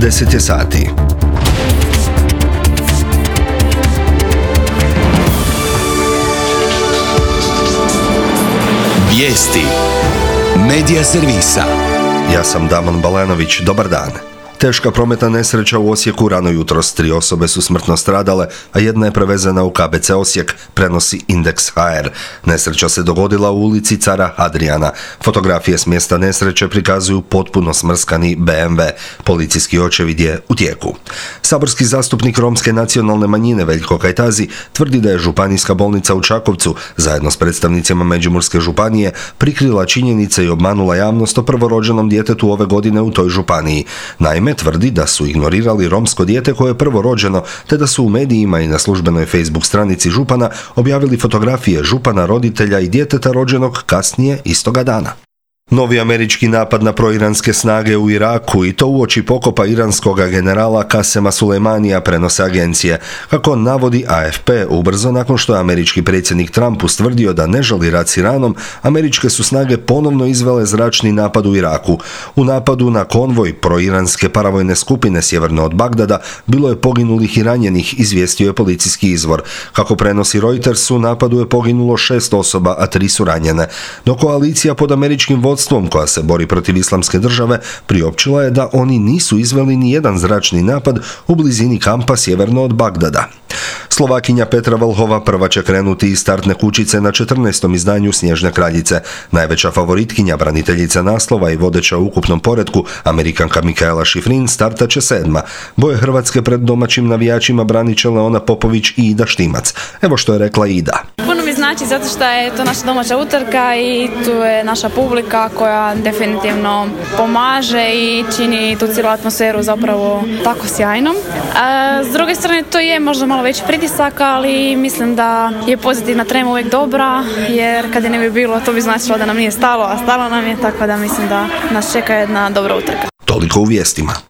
10 je sati. Vijesti Medija servisa. Ja sam Damon Balenović, dobar dan. Teška prometna nesreća u Osijeku rano jutros. 3 osobe su smrtno stradale, a jedna je prevezena u KBC Osijek, prenosi Indeks HR. Nesreća se dogodila u ulici Cara Hadrijana. Fotografije s mjesta nesreće prikazuju potpuno smrskani BMW. Policijski očevid je u tijeku. Saborski zastupnik romske nacionalne manjine Veljko Kajtazi tvrdi da je županijska bolnica u Čakovcu, zajedno s predstavnicima Međimurske županije, prikrila činjenice i obmanula javnost o prvorođenom djetetu ove godine u toj županiji. Naime, tvrdi da su ignorirali romsko dijete koje je prvorođeno, te da su u medijima i na službenoj Facebook stranici župana objavili fotografije župana, roditelja i djeteta rođenog kasnije istoga dana. Novi američki napad na proiranske snage u Iraku, i to uoči pokopa iranskog generala Kasema Sulejmanija, prenose agencije. Kako navodi AFP, ubrzo nakon što je američki predsjednik Trump ustvrdio da ne želi rat s Iranom, američke su snage ponovno izvele zračni napad u Iraku. U napadu na konvoj proiranske paravojne skupine sjeverno od Bagdada bilo je poginulih i ranjenih, izvijestio je policijski izvor. Kako prenosi Reuters, u napadu je poginulo 6 osoba, a 3 su ranjene. No koalicija pod američkim vodstvom koja se bori protiv islamske države priopćila je da oni nisu izveli ni jedan zračni napad u blizini kampa sjeverno od Bagdada. Slovakinja Petra Vlhova prva će krenuti iz startne kućice na 14. izdanju Snježne kraljice. Najveća favoritkinja, braniteljica naslova i vodeća u ukupnom poretku, Amerikanka Mikaela Šifrin, startat će 7. Boje Hrvatske pred domaćim navijačima branit će Leona Popović i Ida Štimac. Evo što je rekla Ida. Puno mi znači zato što je to naša domaća utrka i tu je naša publika koja definitivno pomaže i čini tu cijelu atmosferu zapravo tako sjajnom. S druge strane to je možda malo veći pritisak, ali mislim da je pozitivna trema uvijek dobra, jer kad je ne bi bilo to bi značilo da nam nije stalo, a stalo nam je, tako da mislim da nas čeka jedna dobra utrka. Toliko u vijestima.